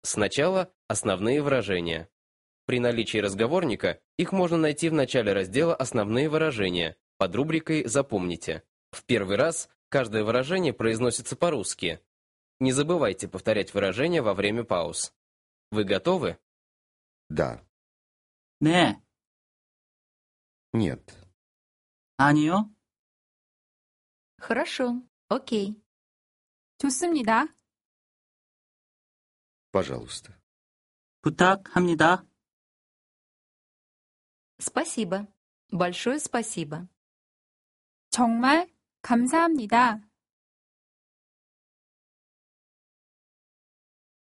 Сначала основные выражения. При наличии разговорника их можно найти в начале раздела «Основные выражения» под рубрикой «Запомните». В первый раз каждое выражение произносится по-русски. Не забывайте повторять выражения во время пауз. Вы готовы? Да. 네, Нет. 아니요, Хорошо. Окей. 좋습니다. Пожалуйста. 부탁합니다. Спасибо. Большое спасибо. 정말 감사합니다.